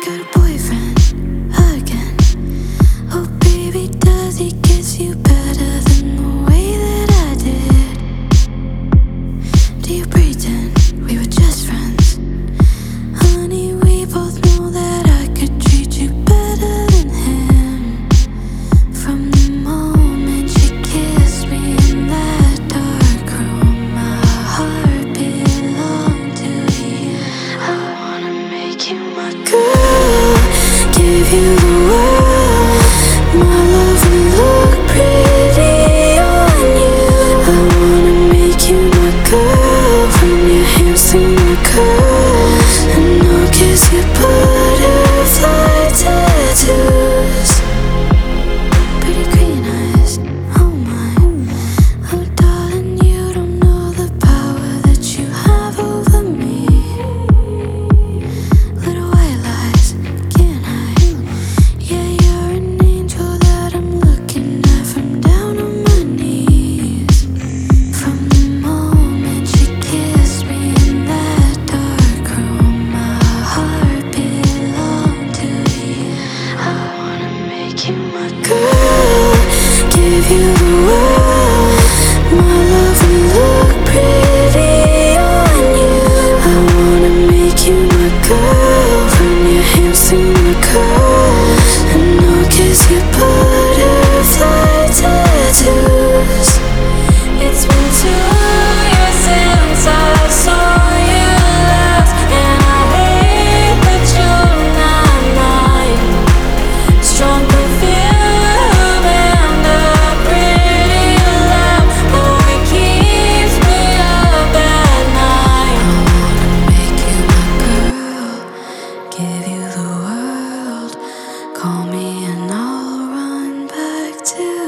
got a boyfriend again. Oh baby, does he kiss you better than the way that I did? Do you pretend we were just friends? Honey, we both know that I could treat you better than him. From the moment you kissed me in that dark room, my heart belonged to you. I wanna make you my girl, give you the world. My love will look pretty on you. I wanna make you my girl, from your hands to my curls, and I'll kiss your butterfly tattoos. Pretty green eyes, oh my. Oh darling, you don't know the power that you have over me. Little white lies, can't hide. Yeah, you're an angel that I'm looking at from down on my knees. From the moment you kissed me in that dark room, my heart belonged to you. I wanna make you my girl, give you the world. My love will look pretty on you. I wanna make you my girl, from your hands to my curls, and I'll kiss your butterfly tattoos. It's been 2 years since I saw you last, and I hate that you're not mine. Strong perfume and a pretty laugh, oh, it keeps me up at night. I wanna make you my girl, give you the world. Call me and I'll run back to